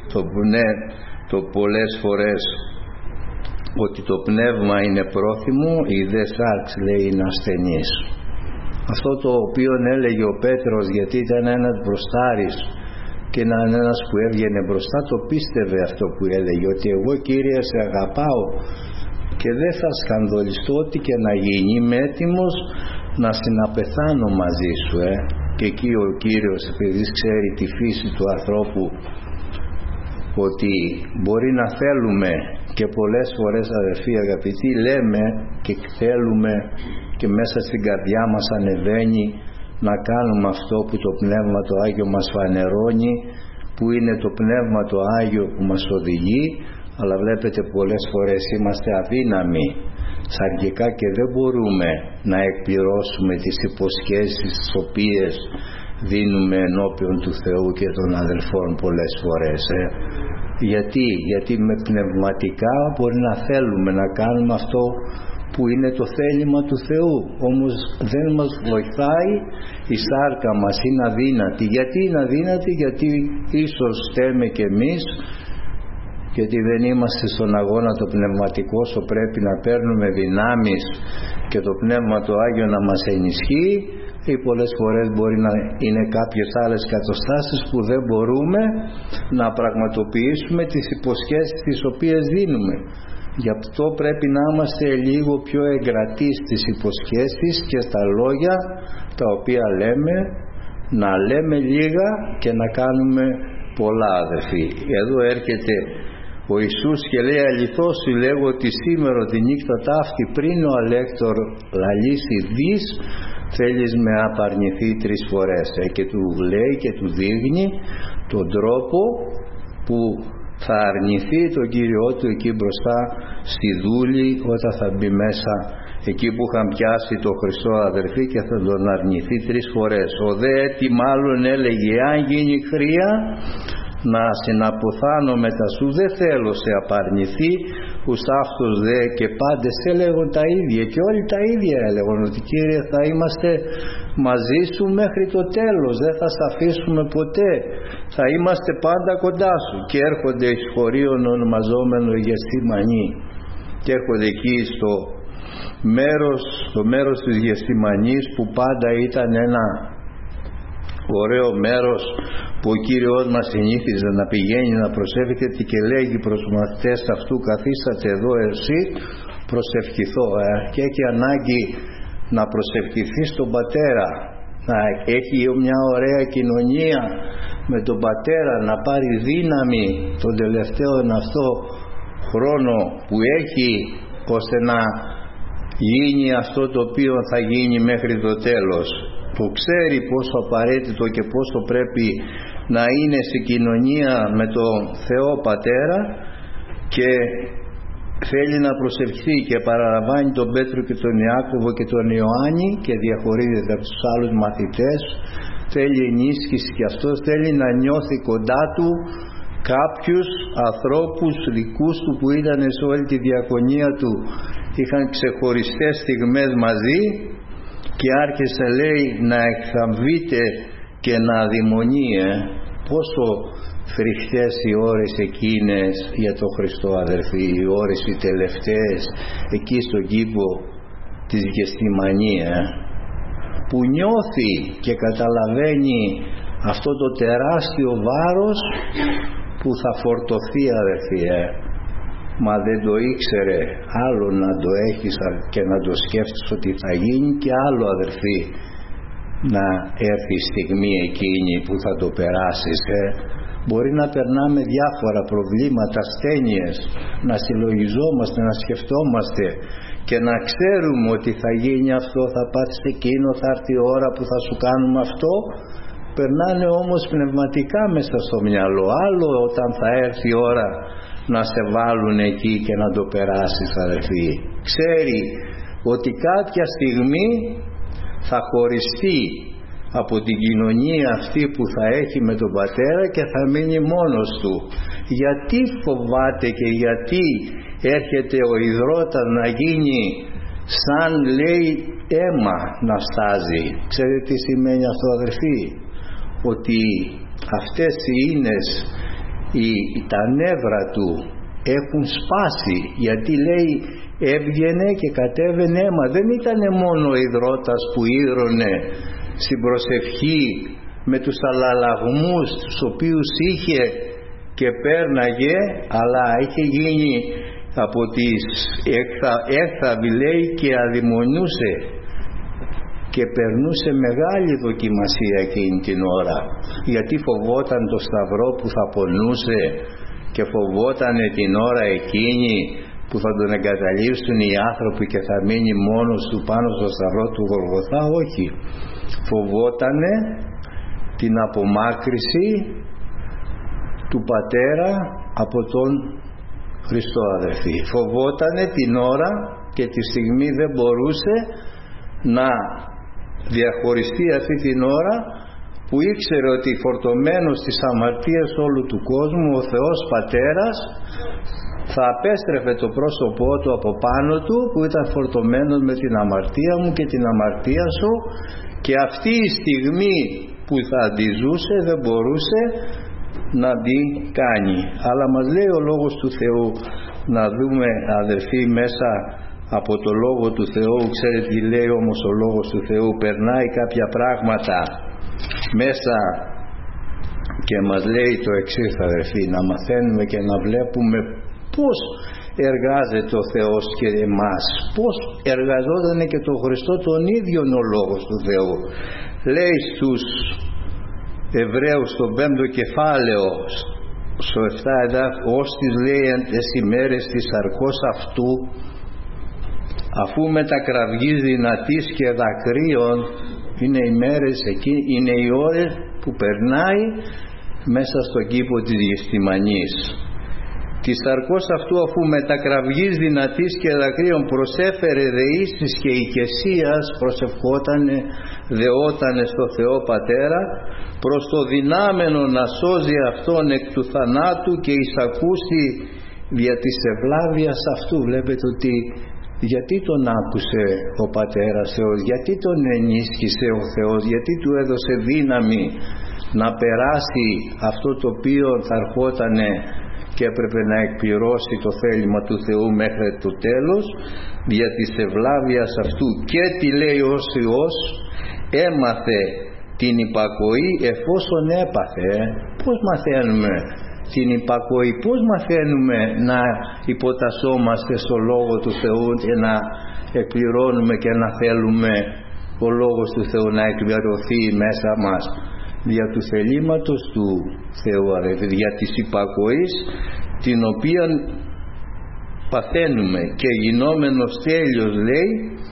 το πολλές φορές ότι το πνεύμα είναι πρόθυμο, η δε σάρξ λέει είναι ασθενής. Αυτό το οποίο έλεγε ο Πέτρος, γιατί ήταν ένας μπροστάρης και ένας που έβγαινε μπροστά, το πίστευε αυτό που έλεγε, ότι εγώ Κύριε σε αγαπάω και δεν θα σκανδαλιστώ ό,τι και να γίνει, είμαι έτοιμος να συναπεθάνω μαζί σου. Και εκεί ο Κύριος, επειδή ξέρει τη φύση του ανθρώπου, ότι μπορεί να θέλουμε και πολλές φορές, αδερφοί αγαπητοί, λέμε και θέλουμε και μέσα στην καρδιά μας ανεβαίνει να κάνουμε αυτό που το Πνεύμα το Άγιο μας φανερώνει, που είναι το Πνεύμα το Άγιο που μας οδηγεί, αλλά βλέπετε πολλές φορές είμαστε αδύναμοι σαρκικά και δεν μπορούμε να εκπληρώσουμε τις υποσχέσεις τις οποίες δίνουμε ενώπιον του Θεού και των αδελφών πολλές φορές. Γιατί με πνευματικά μπορεί να θέλουμε να κάνουμε αυτό που είναι το θέλημα του Θεού, όμως δεν μας βοηθάει, η σάρκα μας είναι αδύνατη. Γιατί είναι αδύνατη? Γιατί ίσως στέμε και εμείς, γιατί δεν είμαστε στον αγώνα το πνευματικό, όσο πρέπει να παίρνουμε δυνάμεις και το Πνεύμα το Άγιο να μας ενισχύει, ή πολλές φορές μπορεί να είναι κάποιες άλλες καταστάσεις που δεν μπορούμε να πραγματοποιήσουμε τις υποσχέσεις τις οποίες δίνουμε. Γι' αυτό πρέπει να είμαστε λίγο πιο εγκρατοί στις υποσχέσεις και στα λόγια τα οποία λέμε, να λέμε λίγα και να κάνουμε πολλά, αδερφοί. Εδώ έρχεται ο Ιησούς και λέει αληθώς σου λέγω ότι σήμερα τη νύχτα ταύτη πριν ο αλέκτορ λαλήσει δις θέλεις με απαρνηθεί 3 φορές. Και του λέει και του δείχνει τον τρόπο που θα αρνηθεί τον Κύριό του εκεί μπροστά στη δούλη όταν θα μπει μέσα εκεί που είχαν πιάσει το Χριστό, αδερφοί, και θα τον αρνηθεί 3 φορές. Ο δε έτι μάλλον έλεγε αν γίνει χρία να συναποθάνω μετά σου, δεν θέλω σε απαρνηθεί, ους αυτός δε και πάντες έλεγαν τα ίδια και όλοι τα ίδια έλεγαν, ότι Κύριε θα είμαστε μαζί σου μέχρι το τέλος, δεν θα σε αφήσουμε ποτέ, θα είμαστε πάντα κοντά σου. Και έρχονται εις χωρίον ονομαζόμενο Γεστημανή και έρχονται εκεί στο μέρος της Γεστημανής, που πάντα ήταν ένα ωραίο μέρος που ο Κύριος μας συνήθιζε να πηγαίνει να προσεύχεται και λέγει προς τους μαθητές αυτού καθίσατε εδώ εσύ προσευχηθώ. Και έχει ανάγκη να προσευχηθεί στον Πατέρα, να έχει μια ωραία κοινωνία με τον Πατέρα, να πάρει δύναμη τον τελευταίο αυτό χρόνο που έχει, ώστε να γίνει αυτό το οποίο θα γίνει μέχρι το τέλος, που ξέρει πόσο απαραίτητο και πόσο πρέπει να είναι σε κοινωνία με τον Θεό Πατέρα, και θέλει να προσευχθεί και παραλαμβάνει τον Πέτρο και τον Ιάκωβο και τον Ιωάννη και διαχωρίζεται από τους άλλους μαθητές. Θέλει ενίσχυση και αυτός, θέλει να νιώθει κοντά του κάποιους ανθρώπους δικούς του που ήταν σε όλη τη διακονία του, είχαν ξεχωριστές στιγμές μαζί, και άρχισε λέει να εκθαμβείτε και να αδειμονεί. Πόσο φρικτές οι ώρες εκείνες για τον Χριστό, αδερφοί, οι ώρες οι τελευταίες εκεί στον κήπο της Γεστημανή, που νιώθει και καταλαβαίνει αυτό το τεράστιο βάρος που θα φορτωθεί, αδερφοί, μα δεν το ήξερε. Άλλο να το έχεις και να το σκέφτεσαι ότι θα γίνει, και άλλο, αδερφοί, να έρθει η στιγμή εκείνη που θα το περάσεις. Μπορεί να περνάμε διάφορα προβλήματα, ασθένειες, να συλλογιζόμαστε, να σκεφτόμαστε και να ξέρουμε ότι θα γίνει αυτό, θα πάθεις εκείνο, θα έρθει η ώρα που θα σου κάνουμε αυτό, περνάνε όμως πνευματικά μέσα στο μυαλό. Άλλο όταν θα έρθει η ώρα να σε βάλουν εκεί και να το περάσεις, αδερφοί. Ξέρει ότι κάποια στιγμή θα χωριστεί από την κοινωνία αυτή που θα έχει με τον πατέρα και θα μείνει μόνος του. Γιατί φοβάται και γιατί έρχεται ο υδρότας να γίνει σαν, λέει, αίμα να στάζει? Ξέρετε τι σημαίνει αυτό, αδερφοί? Ότι αυτές οι ίνες, τα νεύρα του έχουν σπάσει, γιατί, λέει, έβγαινε και κατέβαινε αίμα. Δεν ήταν μόνο ο υδρότας που ίδρωνε στην προσευχή με τους αλλαλαγμούς τους οποίους είχε και πέρναγε, αλλά είχε γίνει από τις έκθαβοι, λέει, και αδειμονούσε και περνούσε μεγάλη δοκιμασία εκείνη την ώρα, γιατί φοβόταν το σταυρό που θα πονούσε και φοβόταν την ώρα εκείνη που θα τον εγκαταλείψουν οι άνθρωποι και θα μείνει μόνος του πάνω στο σταυρό του Γολγοθά. Όχι, φοβότανε την απομάκρυση του πατέρα από τον Χριστό, αδερφοί. Φοβότανε την ώρα και τη στιγμή δεν μπορούσε να διαχωριστεί αυτή την ώρα που ήξερε ότι φορτωμένος στις αμαρτίες όλου του κόσμου ο Θεός Πατέρας θα απέστρεφε το πρόσωπό του από πάνω του που ήταν φορτωμένος με την αμαρτία μου και την αμαρτία σου, και αυτή η στιγμή που θα αντιζούσε δεν μπορούσε να την κάνει. Αλλά μας λέει ο Λόγος του Θεού, να δούμε, αδερφοί, μέσα από το Λόγο του Θεού. Ξέρετε τι λέει όμως ο Λόγος του Θεού? Περνάει κάποια πράγματα μέσα και μας λέει το εξής, αδερφοί, να μαθαίνουμε και να βλέπουμε πώς εργάζεται ο Θεός και εμάς, πώς εργαζόταν και τον Χριστό τον ίδιον ο Λόγος του Θεού. Λέει στους Εβραίους στο 5ο κεφάλαιο στο 7 εδάφιο, ως τις, λέει, τις ημέρες της σαρκός αυτού, αφού μετακραυγής δυνατής και δακρύων, είναι οι μέρες εκεί, είναι οι ώρες που περνάει μέσα στον κήπο της Γεστημανής. Της σαρκός αυτού, αφού μετακραυγής δυνατής και δακρύων προσέφερε δεήσεις και οικεσίας, προσευχότανε, δεότανε στο Θεό Πατέρα, προς το δυνάμενο να σώζει αυτόν εκ του θανάτου, και εισακούστη δια της ευλάβειας αυτού. Βλέπετε ότι γιατί τον άκουσε ο Πατέρας Θεός, γιατί τον ενίσχυσε ο Θεός, γιατί του έδωσε δύναμη να περάσει αυτό το οποίο θα ερχότανε και έπρεπε να εκπληρώσει το θέλημα του Θεού μέχρι το τέλος, δια της ευλάβειας αυτού. Και τι λέει ο Υιός? Έμαθε την υπακοή εφόσον έπαθε. Πώς μαθαίνουμε την υπακοή? Πώς μαθαίνουμε να υποτασσόμαστε στο Λόγο του Θεού και να εκπληρώνουμε και να θέλουμε ο Λόγος του Θεού να εκπληρωθεί μέσα μας? Δια του θελήματος του Θεού, δια της υπακοής, την οποία παθαίνουμε, και γινόμενος τέλειος, λέει,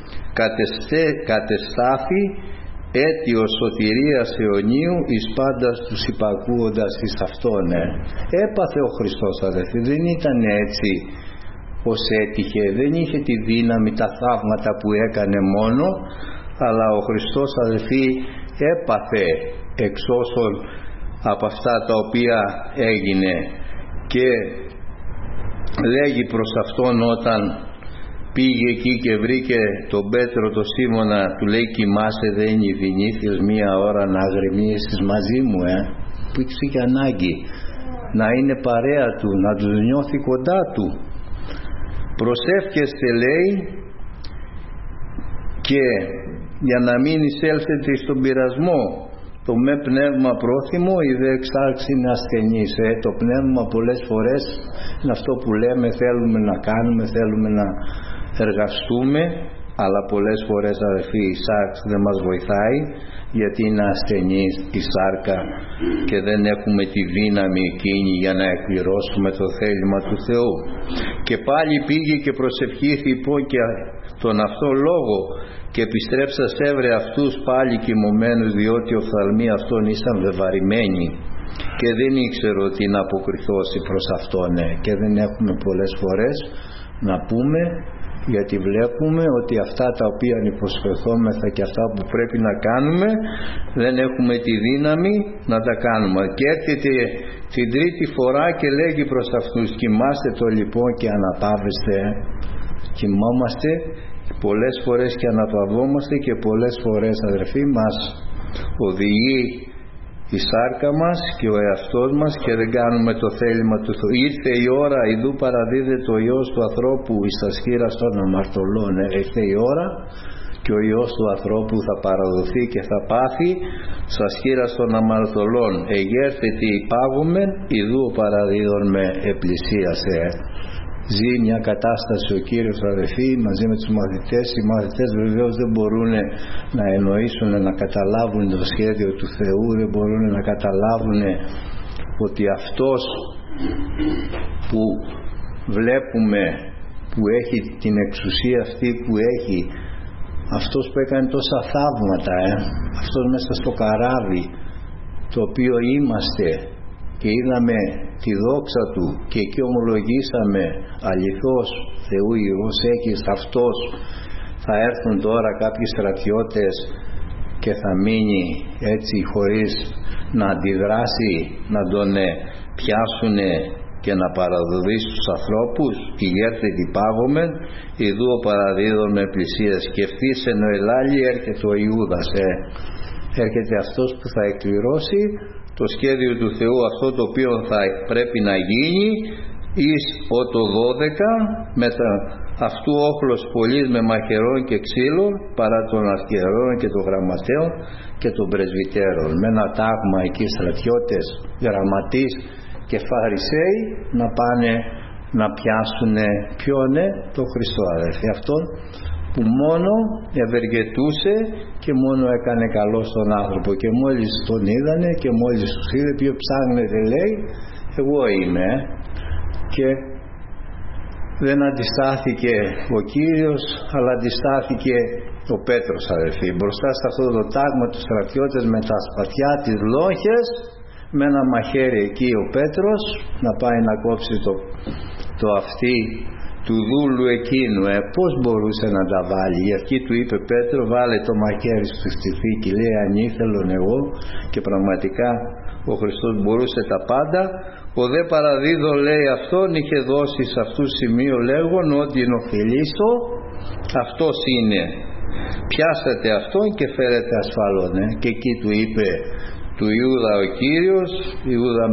κατεστάθη αίτιος σωτηρίας αιωνίου εις πάντας τους υπακούοντας εις Αυτόν. Έπαθε ο Χριστός, αδερφοί, δεν ήταν έτσι ως έτυχε, δεν είχε τη δύναμη, τα θαύματα που έκανε μόνο, αλλά ο Χριστός, αδερφοί, έπαθε εξ όσων από αυτά τα οποία έγινε. Και λέγει προς Αυτόν, όταν πήγε εκεί και βρήκε τον Πέτρο, τον Σίμωνα, του λέει, κοιμάσαι, δεν είναι βινήθιος μία ώρα να γρεμίσεις μαζί μου? Που είχε ανάγκη να είναι παρέα του, να τους νιώθει κοντά του. Προσεύχεστε, λέει, και για να μην εισέλθετε στον πειρασμό, το με πνεύμα πρόθυμο ή δε εξάρξει είναι ασθενής. Το πνεύμα πολλές φορές είναι αυτό που λέμε, θέλουμε να κάνουμε, θέλουμε να εργαστούμε, αλλά πολλές φορές αδελφοί η σάρκα δεν μας βοηθάει, γιατί είναι ασθενής η σάρκα και δεν έχουμε τη δύναμη εκείνη για να εκπληρώσουμε το θέλημα του Θεού. Και πάλι πήγε και προσευχήθη υπό και τον αυτό λόγο και επιστρέψα έβρε αυτούς πάλι κοιμωμένους, διότι οι οφθαλμοί αυτών ήσαν βεβαρημένοι και δεν ήξερε ότι να αποκριθώσει προς αυτόν. Και δεν έχουμε πολλές φορές να πούμε, γιατί βλέπουμε ότι αυτά τα οποία υποσχεθόμεθα και αυτά που πρέπει να κάνουμε δεν έχουμε τη δύναμη να τα κάνουμε. Και έρχεται την τρίτη φορά και λέγει προς αυτούς, κοιμάστε το λοιπόν και αναπαύεστε. Κοιμόμαστε πολλές φορές και αναπαυόμαστε, και πολλές φορές αδερφοί μας οδηγεί η σάρκα μας και ο εαυτός μας και δεν κάνουμε το θέλημα του Θεού. Ήρθε η ώρα, ειδού παραδίδεται ο Υιός του ανθρώπου εις τα σχήρας των αμαρτωλών. Ήρθε η ώρα και ο Υιός του ανθρώπου θα παραδοθεί και θα πάθει στα σχήρας των αμαρτωλών. Εγέρθεται υπάγομεν, ειδού παραδίδων με επλησίασε. Ζει μια κατάσταση ο Κύριος αδελφοί μαζί με τους μαθητές. Οι μαθητές βεβαίως δεν μπορούν να εννοήσουν, να καταλάβουν το σχέδιο του Θεού, δεν μπορούν να καταλάβουν ότι αυτός που βλέπουμε, που έχει την εξουσία αυτή που έχει, αυτός που έκανε τόσα θαύματα, αυτός μέσα στο καράβι το οποίο είμαστε και είδαμε τη δόξα του και εκεί ομολογήσαμε αληθώς Θεού Υιός έχεις, αυτός θα έρθουν τώρα κάποιοι στρατιώτες και θα μείνει έτσι χωρίς να αντιδράσει, να τον πιάσουν και να παραδοθεί στους ανθρώπους. Ηγέρθητε υπάγομεν, ειδού ο παραδίδων με πλησίας. Σκεφτείς εν ο ελάλη, έρχεται ο Ιούδας, έρχεται αυτός που θα εκπληρώσει το σχέδιο του Θεού, αυτό το οποίο θα πρέπει να γίνει εις ότο 12 μετά αυτού όχλος πολλής με μαχαιρών και ξύλων παρά των αρχιερών και των γραμματέων και των πρεσβυτέρων, με ένα τάγμα εκεί στρατιώτες, γραμματείς και φαρισαίοι να πάνε να πιάσουν ποιον? Τον Χριστό αδερφοί, αυτόν που μόνο ευεργετούσε και μόνο έκανε καλό στον άνθρωπο. Και μόλις τον είδανε και μόλις τους είδε, ποιο ψάχνετε λέει, εγώ είμαι. Και δεν αντιστάθηκε ο Κύριος, αλλά αντιστάθηκε ο Πέτρος αδελφοί, μπροστά σε αυτό το τάγμα του στρατιώτες με τα σπαθιά, τις λόγχες, με ένα μαχαίρι εκεί ο Πέτρος να πάει να κόψει το αυτί του δούλου εκείνου. Πώς μπορούσε να τα βάλει? Η αρχή του είπε, Πέτρο, βάλε το μαχαίρι στη θήκη, λέει, αν ήθελον εγώ. Και πραγματικά ο Χριστός μπορούσε τα πάντα. Ο δε παραδίδων, λέει, αυτόν είχε δώσει σε αυτού σημείο λέγον ότι ενοφιλήσω αυτός είναι, πιάσατε αυτόν και φέρετε ασφαλόν. Και εκεί του είπε του Ιούδα ο Κύριος, Ιούδα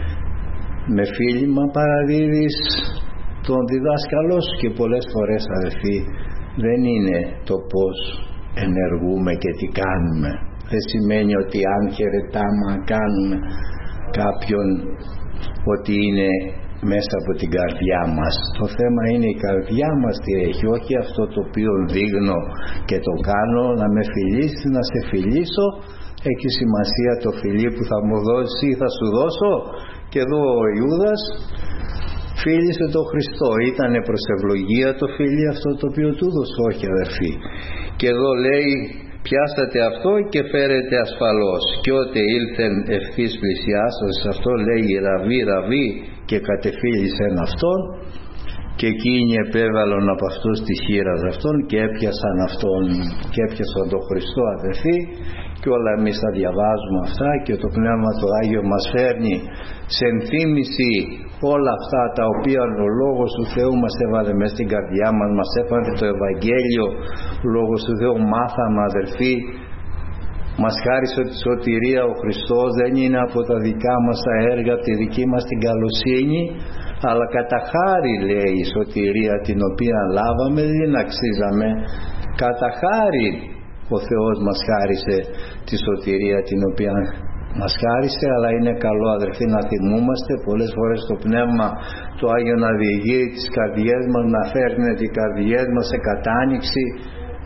με φίλημα παραδίδεις τον διδάσκαλό σου. Και πολλές φορές αδελφοί δεν είναι το πως ενεργούμε και τι κάνουμε. Δεν σημαίνει ότι αν χαιρετάμε, κάνουμε κάποιον, ότι είναι μέσα από την καρδιά μας. Το θέμα είναι η καρδιά μας τι έχει, όχι αυτό το οποίο δείχνω και το κάνω. Να με φιλήσεις, να σε φιλήσω, έχει σημασία το φιλί που θα μου δώσει ή θα σου δώσω? Και εδώ ο Ιούδας φίλησε τον Χριστό. Ήτανε προς ευλογία το φιλί αυτό το οποίο του δώσε? Όχι αδερφοί. Και εδώ λέει, πιάσατε αυτό και φέρετε ασφαλώς. Και ότε ήλθεν ευθύς πλησιάσας, αυτό λέει ραβί και κατεφύλισεν αυτόν, και εκείνοι επέβαλον από αυτούς τη χείρα αυτόν και έπιασαν αυτόν και έπιασαν τον Χριστό αδερφοί. Και όλα εμείς τα διαβάζουμε αυτά και το Πνεύμα το Άγιο μας φέρνει σε ενθύμηση όλα αυτά τα οποία ο Λόγος του Θεού μας έβαλε μέσα στην καρδιά μας, μας έφανε το Ευαγγέλιο, ο Λόγος του Θεού μάθαμε αδερφοί, μας χάρισε τη σωτηρία ο Χριστός, δεν είναι από τα δικά μας τα έργα, από τη δική μας την καλοσύνη, αλλά κατά χάρη λέει η σωτηρία την οποία λάβαμε, δεν αξίζαμε, κατά χάρη ο Θεός μας χάρισε τη σωτηρία την οποία μας χάρισε. Αλλά είναι καλό αδερφοί να θυμούμαστε πολλές φορές το Πνεύμα το Άγιο να διηγεί τις καρδιές μας, να φέρνει τις καρδιές μας σε κατάνοιξη,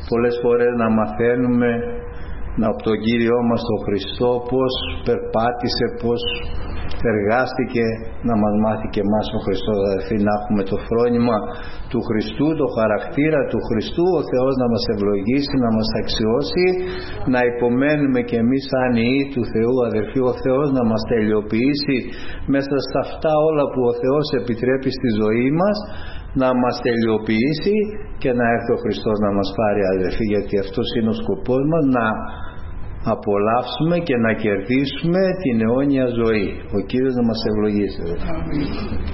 πολλές φορές να μαθαίνουμε από τον Κύριό μας τον Χριστό πώς περπάτησε, πώς εργάστηκε, να μας μάθει και εμάς ο Χριστός, αδελφοί, να έχουμε το φρόνημα του Χριστού, το χαρακτήρα του Χριστού, ο Θεός να μας ευλογήσει, να μας αξιώσει, να υπομένουμε και εμείς σαν ιοί του Θεού, αδελφοί, ο Θεός να μας τελειοποιήσει μέσα στα αυτά όλα που ο Θεός επιτρέπει στη ζωή μας, να μας τελειοποιήσει και να έρθει ο Χριστός να μας πάρει, αδελφοί, γιατί αυτός είναι ο σκοπός μας, να απολαύσουμε και να κερδίσουμε την αιώνια ζωή. Ο Κύριος να μας ευλογήσει.